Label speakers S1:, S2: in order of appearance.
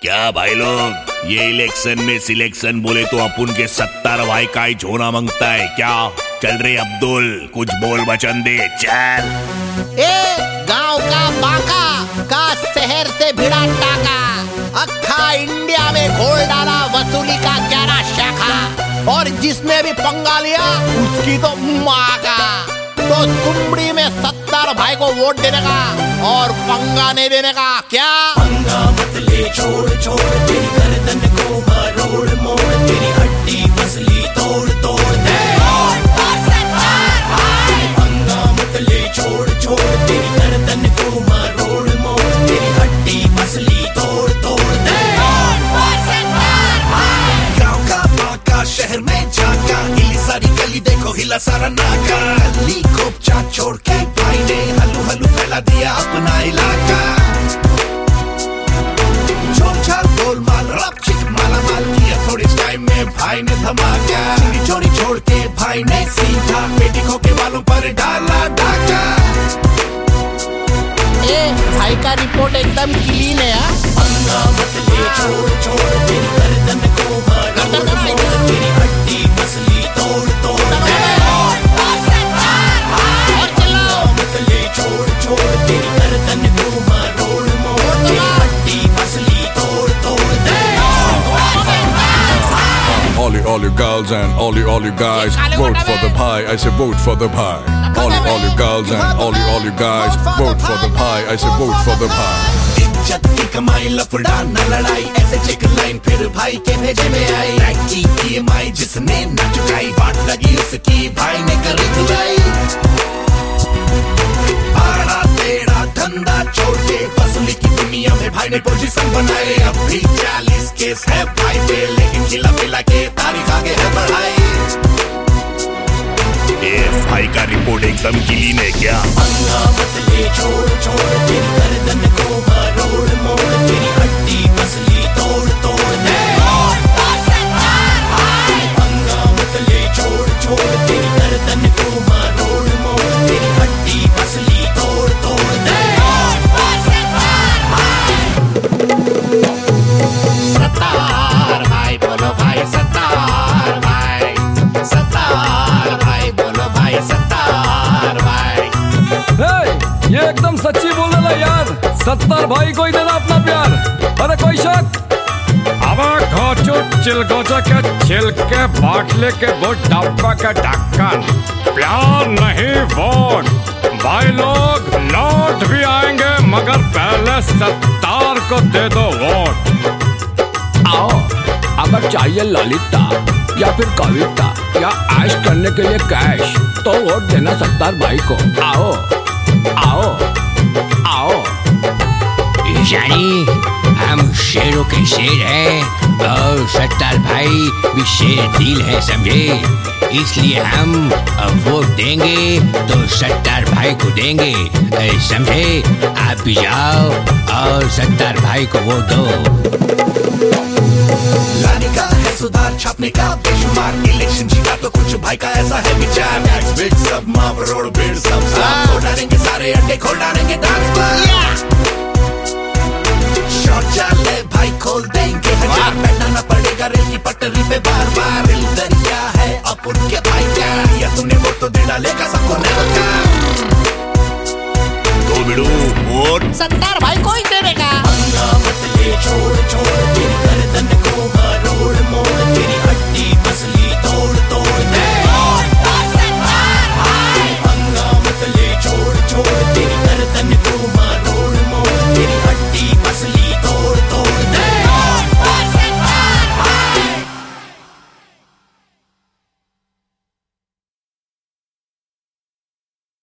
S1: क्या भाई लोग, ये इलेक्शन में सिलेक्शन बोले तो अपन के 70 भाई का ही झोना मांगता है क्या? चल रे अब्दुल, कुछ बोल वचन दे, चल।
S2: गांव का बाका का शहर से भिड़ा टाका, अखा इंडिया में घोल डाला वसूली का 11 शाखा, और जिसने भी पंगा लिया उसकी तो माँ का। तो कुंबड़ी में 70 भाई को वोट देने का और पंगा नहीं देने का क्या?
S3: पंगा मत ले, छोड़ छोड़ तेरी गर्दन को मरोड़ मोड़, तेरी हड्डी पसली तोड़ तोड़ दे। पंगा मत ले, छोड़ छोड़ तेरी गर्दन को मरोड़ मोड़, तेरी हड्डी पसली तोड़ तोड़ दे। गाँव का बाका शहर में झाका, हिली सारी गली देखो हिला सारा नाका, गली खोपचा छोड़ के भाई ने हलू हलू फैला दिया अपना इलाका। गोलमाल रब चिक माला माल किया थोड़े टाइम में भाई ने धमाका, चोरी चोरी छोड़ के भाई ने सीधा पेटी खो के बालों पर डाला डाका।
S2: भाई का रिपोर्ट एकदम क्लीन है।
S3: पंगा मत ले, छोड़ छोड़ तेरी गर्दन को मरोड़ मोड़, तेरी हड्डी पसली तोड़ तोड़ दे। पंगा मत ले, छोड़ छोड़ तेरी गर्दन को मरोड़ मोड़, तेरी हड्डी पसली तोड़ तोड़ दे।
S4: All you girls and all you guys, vote for the pie. I say vote for the pie. All you girls and all you guys, vote for the pie. I say vote for the pie.
S3: इज्जत की कमाई लफड़ा न लड़ाई, ऐसे check line फिर भाई के भेजे में आई। टैक्सी EMI जिसने न चुकाई, बात लगी उसकी भाई ने करी धुलाई। आड़ा टेढ़ा धंधा छोड़ के वसूली की दुनिया में भाई ने पोजीशन बनाई। अब भी 40 केस है भाई पे, लेकिन खिला पिला के तारीख आगे है बढ़ाई।
S1: भाई का रिपोर्ट एकदम क्लीन है क्या?
S3: पंगा मत ले, छोड़ छोड़ तेरी गर्दन को मरोड़ मोड़, तेरी हड्डी पसली तोड़ तोड़ दे। पंगा मत ले, छोड़ छोड़ तेरी गर्दन को मरोड़ मोड़, तेरी हड्डी पसली तोड़ तोड़ दे।
S2: सत्तार भाई बोलो भाई, सत्तार भाई, सत्तार भाई बोलो भाई, सत्तार भाई।
S5: ये एकदम सच्ची बोल रहा यार, 70 भाई को ही देना अपना प्यार। अरे कोई शक? अब घोचो चिलगोचा के छिलके बाटले के वो डब्बा का ढक्कन, प्यार नहीं वोट। भाई लोग लौट भी आएंगे मगर पहले 70 को दे दो वोट। आओ, अगर चाहिए ललिता या फिर कविता या ऐश करने के लिए कैश, तो वोट देना 70 भाई को। आओ आओ आओ।
S6: जानी हम शेरों के शेर हैं और 70 भाई भी शेर दिल है, समझे? इसलिए हम वोट देंगे तो 70 भाई को देंगे, समझे? आप भी जाओ और 70 भाई को वोट दो।
S3: लाने का है सुधार, छापने का बेशुमार, इलेक्शन जीता तो कुछ भाई का ऐसा है विचार। टैक्स बिल सब माफ, रोड बिल सब साफ, खोल डालेंगे सारे अड्डे, खोल डालेंगे डांस बार।